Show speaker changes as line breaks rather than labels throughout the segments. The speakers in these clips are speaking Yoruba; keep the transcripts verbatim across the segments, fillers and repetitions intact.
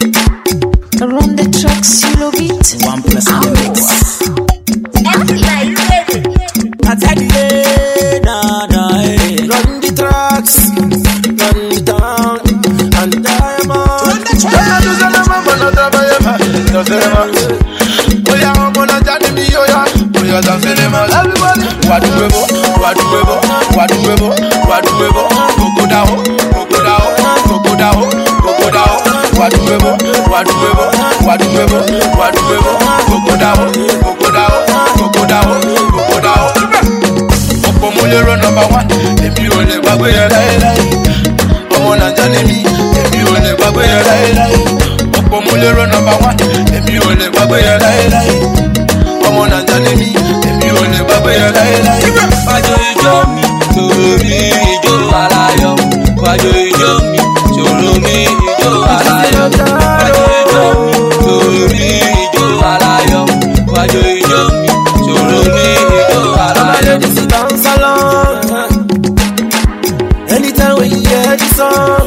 Run the tracks, you love it.
One plus in the mix.
I tell you, nah, nah, hey. Run the tracks, run the town, and the diamond. Run the tracks. Everybody.
Waduwebo, waduwebo, waduwebo, waduwebo, kokodao, kokodao, kokodao, kokodao, waduwebo, waduwebo, waduwebo, waduwebo, kokodao, kokodao, kokodao, kokodao. Opomulero number one, emi ole gbagbe ya lai lai. Ọmọ Naija ni mi, emi ole gbagbe ya lai lai. Opomulero number one, emi ole gbagbe ya lai lai. Ọmọ Naija ni mi, emi ole gbagbe ya lai lai.
Wájú ijó mi, tòrò mi, ijó aláyọ̀. Wájú ijó mi, tòrò mi, ijó aláyọ̀. Wájú ijó mi, tòrò mi, ijó aláyọ̀. Wájú ijó mi, tòrò mi, ijó aláyọ̀.
This is dance along. Anytime when you hear the song,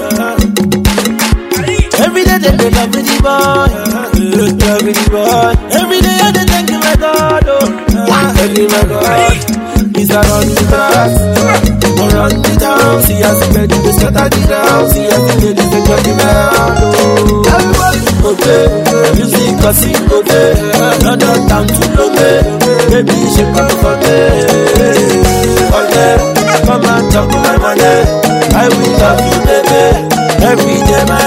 every day they dey love with the boy, love with the boy. Every day I dey thank you my God, oh, thank you my God. He's around the grass, around the town. See as the ladies they scatter the ground, see as the ladies they jump around, oh. Everybody go there, music a sing go there, London down to Lomé, baby shake up for there. Come and talk to my money, I will love you, baby. Every day, my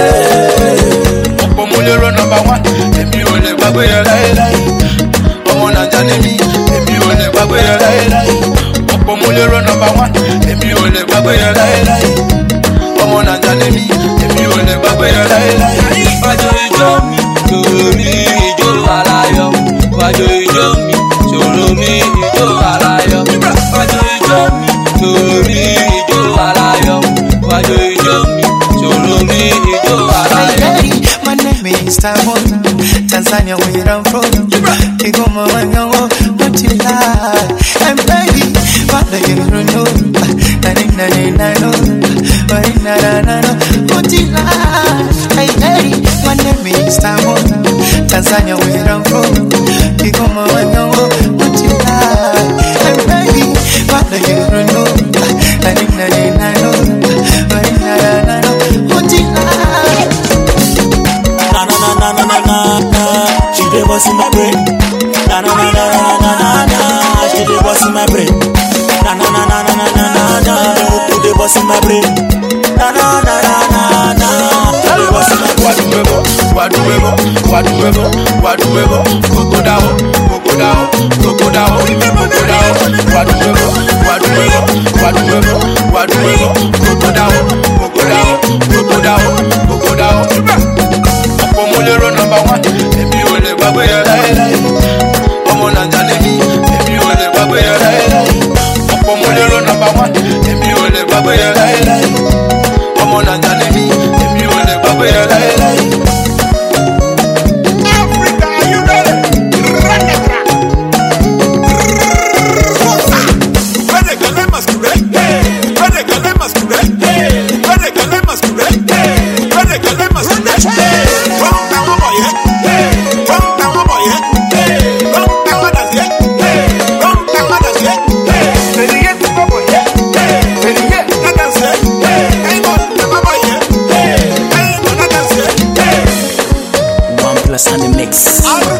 honey.
Opomulero number one, emi ole gbagbe ya lai lai. Ọmọ Naija ni mi, emi ole gbagbe ya lai lai. Opomulero number one, emi ole gbagbe ya lai lai. Ọmọ Naija ni mi, emi ole gbagbe ya lai lai.
Wájú ijó mi, tòrò mi, ijó aláyọ̀. Wájú ijó mi, tòrò mi, ijó aláyọ̀. Wájú ijó mi, tòrò mi, ijó aláyọ̀. Wájú ijó mi, tòrò mi, ijó aláyọ̀.
My name is Taiwan, Tanzania where I'm from. Kigoma wanyango, what you like? And baby, what do you know? Na na na na na, na na na na, what you like? Hey hey, my name is Taiwan, Tanzania where I'm from. Kigoma wanyango, what you like? And baby, what do you know? Na na na na na, na na na na, what you like?
Na na na na na na na na, she dey bust in my brain. Na na na na na na na na, she dey bust in my brain. Na na na na na na na na na, she dey bust in my brain. Na na na na na na, she dey bust in my brain.
Waduwebo, waduwebo, waduwebo, waduwebo, kokodao, kokodao, kokodao, kokodao, waduwebo, waduwebo, waduwebo, waduwebo, kokodao, kokodao, kokodao, kokodao. Opomulero number one, emi ole gbagbe ya lai lai. Ọmọ Naija ni mi, emi ole gbagbe ya lai lai. Opomulero number one, emi ole gbagbe ya lai lai. Ọmọ Naija ni mi, emi ole gbagbe ya lai lai.
Africa, are you ready? Run the track. Where the girl masquerade? Where the girl masquerade? Where the girl masquerade? Where the girl masquerade? Run down my boy, run down my boy, run down my dance, run down my dance, ready yet, my boy, ready yet, na dance, ain't gonna my boy, ain't gonna dance.
One plus in the mix.